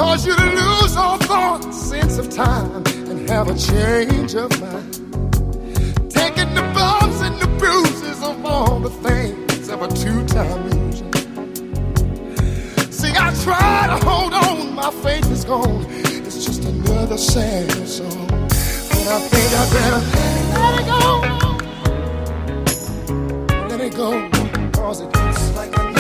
cause you to lose all thought, sense of time, and have a change of mind. Taking the bumps and the bruises of all the things of a two-time loser. See, I try to hold on, my faith is gone. It's just another sad song. But I think I better let it go. Let it go, cause it's like